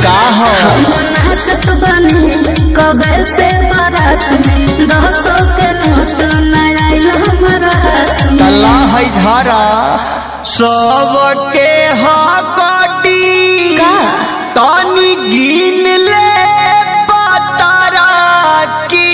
का हो नाचत बनी कबे से बारात में 200 के नोट न आइल हमारा हाथ में। तला है धारा सबके हकटी का तानी गिन ले पतारा की।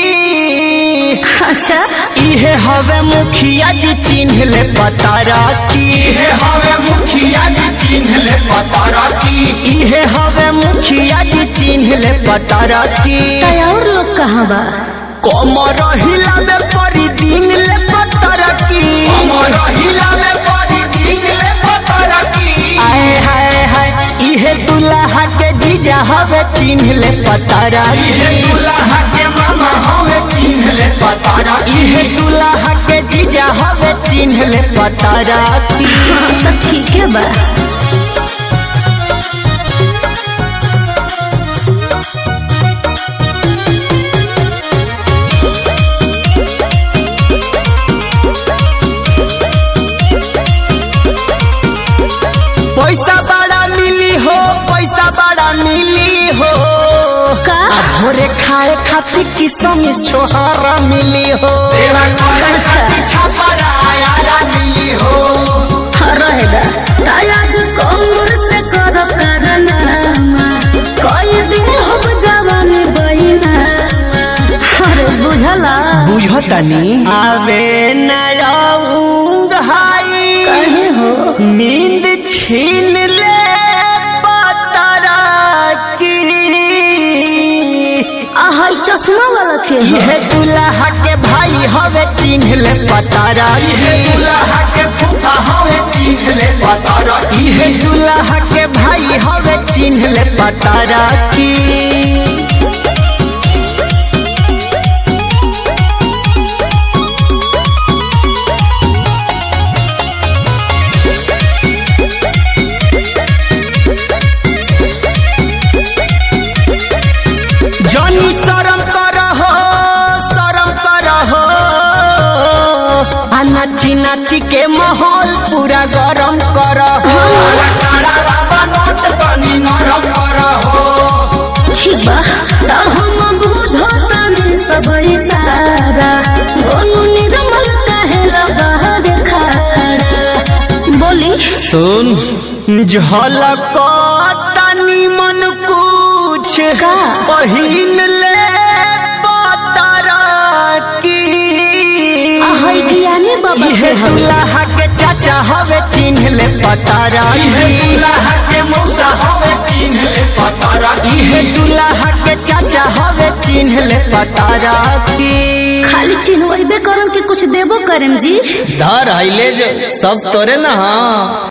अच्छा इहे हवे मुखिया जी चिन्ह ले पतारा की। इहे हवे मुखिया जी चिन्ह ले पतारा की। इहे हवे मुखिया जी चिन्ह ले पतारा की। और लोग कहाँ बा कमर हिला में परी दिन ले पतारा की। कमर हिला में परी दिन ले पतारा की। आए हाय हाय इहे दुल्हा के जीजा हवे चिन्ह ले पतारा की। इहे दुल्हा के मामा हवे चिन्ह ले पतारा की। इहे दुल्हा के जीजा हवे चिन्ह ले पतारा की। तो ठीक है बा पैसा बड़ा मिली हो पैसा बड़ा मिली हो का भोरे खाए खातिर किसम छोहारा मिली हो। सेवा करे खातिर छापरा आयारा मिली हो। रहेगा तायाज कोमर से कर करना कोई दिन हो जवानी बहिना। अरे बुझला बुझतानी आवे न रहूंग हाई कहे हो नींद छीन ले पतारा की। आहा चश्मा वाला के हो इहे दुल्हा के भाई हवे चिन्ह ले पतारा। इहे दुल्हा के फूफा हवे चिन्ह ले पतारा। इहे दुल्हा के भाई हवे चिन्ह ले पतारा की। जनी शरम करहो आ नाची नाची के माहौल पूरा गरम करहो। ठीक बा तब हम बुझतानी सब इशारा गोनू निर्मल कहेला बाहर खड़ा बोली सुन झलक तनी मन कुछ का? पहिन ले पतारा की। आहै ज्ञानी बाबा इहे के हवे दुल्हा के चाचा हवे चिन्ह ले पतारा। इहे दुल्हा के मौसा हवे चिन्ह ले पतारा। इहे दुल्हा के चाचा हवे चिन्ह ले पतारा की। खाली चिन्हबे करम के कुछ देबो करम जी। धर आइले जो सब तोरे ना।